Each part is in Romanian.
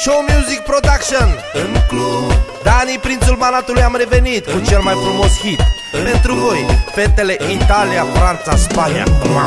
Show Music Production. În club Dani, prințul Banatului, am revenit cu cel mai frumos hit pentru voi, fetele Italia, Franța, Spania.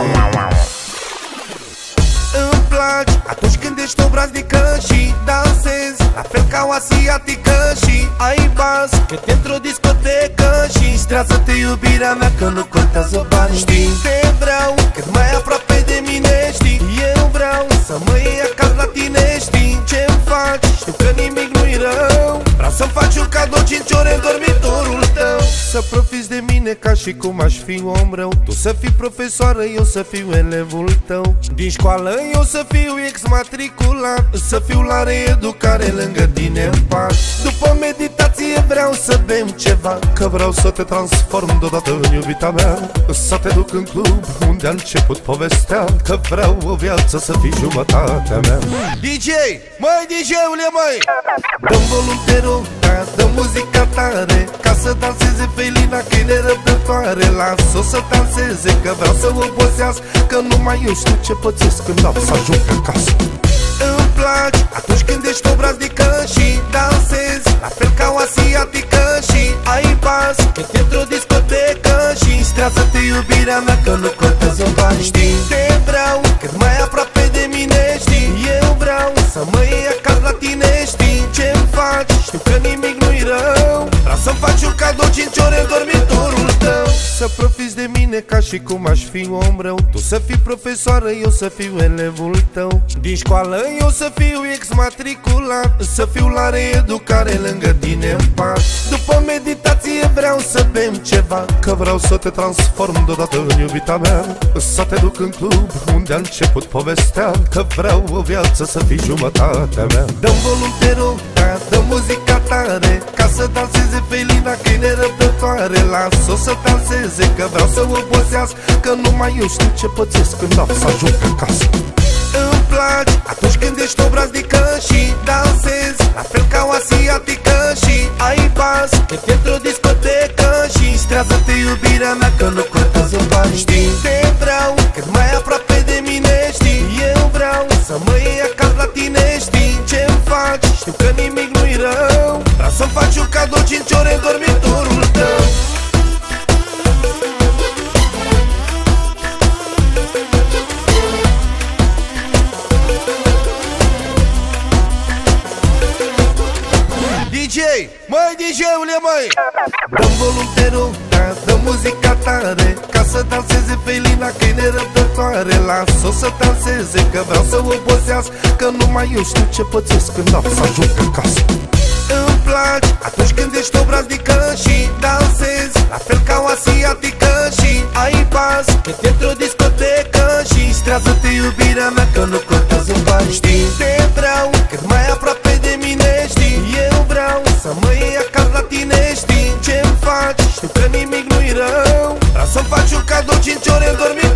Îmi placi atunci când ești obraznică și dansezi la fel ca o asiatică și ai bas când e într-o discotecă și strează-te iubirea mea că nu contează bani. Știi, te vreau cât mai aproape de mine, știi, eu vreau să mă iei acasă la tine. Știi ce-mi faci, știu că nimic nu-i rău, vreau să-mi faci un cadou 5 ore în dormitorul tău. Să profiți de mine ca și cum aș fi om rău, tu să fii profesoară, eu să fiu elevul tău. Din școală eu să fiu ex-matriculat, să fiu la reeducare lângă tine în pat. După meditație vreau să bem ceva, că vreau să te transform deodată în iubita mea. Să te duc în club unde a început povestea, că vreau o viață să fii jumătatea mea. DJ, măi DJ-ule, măi, dă-mi volum, te rog, dă muzica tare, ca să danseze Felina, că e nerăbdătoare. Las-o să danseze, că vreau să o obosească, că numai eu știu ce pățesc când am să ajung acasă. Îmi placi atunci când ești obraznică și dansezi la fel ca o asiatică și ai bas când e într-o discotecă și strează-te iubirea mea că nu contează bani. Știi, te vreau cât mai aproape de mine, știi, eu vreau să mă iei acasă la tine. Știi ce-mi faci, știu că nimic nu-i rău, vreau să-mi faci un cadou 5 ore în dormitorul tău. Să profiți de mine ca și cum aș fi om rău, tu să fii profesoară, eu să fiu elevul tău. Din școală eu să fiu ex-matriculat, să fiu la reeducare lângă tine în pat. După meditație vreau să bem ceva, că vreau să te transform deodată în iubita mea. Să te duc în club unde a început povestea, că vreau o viață să fii jumătatea mea. Dă-mi volum, te rog, dă muzica tare, ca să danseze Felina, că e nerăbdătoare. Las-o să danseze, că vreau să o obosească, că numai eu știu ce pățesc când am să ajung acasă. Îmi placi atunci când ești obraznică și dansezi la fel ca o asiatică și ai bas când e într-o discotecă și strează-te iubirea mea că nu contează bani. Știi, te vreau cât mai aproape de mine, știi, eu vreau să mă iei acasă la tine. Știi ce-mi faci, știu că nimic nu-i rău, vreau să-mi faci un cadou 5 ore în dormitorul tău. DJ, măi DJ-ule, măi, dă-mi volum, te rog, dă muzica tare, ca să danseze Felina, că e nerăbdătoare. Las-o să danseze, că vreau să o obosească, că numai eu știu ce pățesc când am să ajung acasă. Îmi placi atunci când ești obraznică și dansezi la fel ca o asiatică și ai bas când e într-o discotecă și strează-te iubirea mea că nu contează bani. Știi, te vreau cât mai aproape de mine, știi, eu vreau să mă iei acasă la tine. Știi ce-mi faci, știu că nimic nu-i rău, vreau să-mi faci un cadou 5 ore în dormit.